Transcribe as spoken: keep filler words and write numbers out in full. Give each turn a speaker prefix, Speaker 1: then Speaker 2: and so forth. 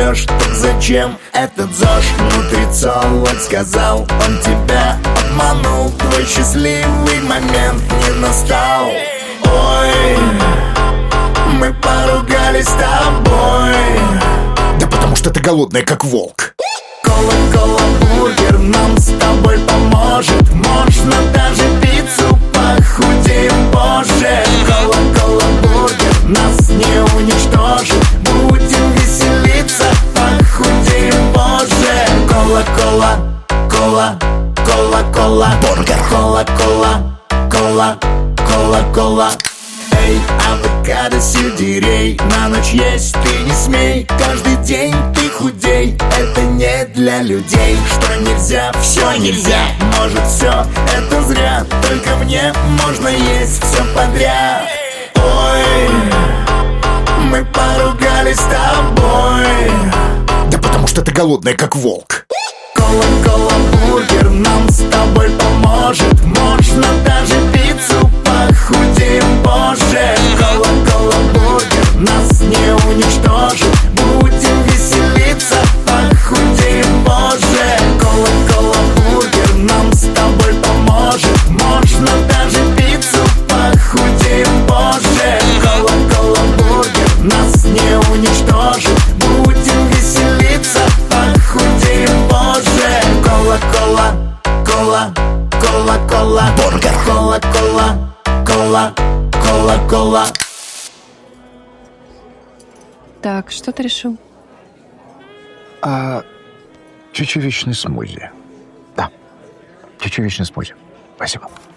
Speaker 1: врешь, так зачем этот ЗОЖ? Нутрициолог сказал, он тебя обманул. Твой счастливый момент не настал. Ой, мы поругались с тобой.
Speaker 2: Да потому что ты голодная, как волк.
Speaker 1: Кола-кола бургер нам с тобой поможет. Можно даже пиццу, похудеем позже. Кола-кола бургер нас не уничтожит. Будем веселиться, похудеем позже. Кола-кола, кола, кола-кола бургер. Кола-кола, кола, кола-кола. Эй, авокадо, сельдерей, на ночь есть ты не смей. Каждый день ты худей, это не для людей. Что нельзя, все нельзя, может все, это зря. Только мне можно есть все подряд. Ой, мы поругались с тобой.
Speaker 2: Да потому что ты голодная, как волк.
Speaker 1: Кола-кола бургер нам с тобой поможет. Можно даже пиццу, похудеем позже. Кола-кола бургер нас не уничтожит. Будем веселиться, похудеем позже. Кола-кола бургер нам с тобой поможет. Можно даже пиццу, похудеем позже. Кола-кола бургер нас не уничтожит. Будем веселиться, похудеем позже. Кола-кола, кола, кола-кола бургер. Кола-кола, кола, кола-кола.
Speaker 3: Так, что ты решил?
Speaker 2: А, чечевичный смузи. Да, чечевичный смузи. Спасибо.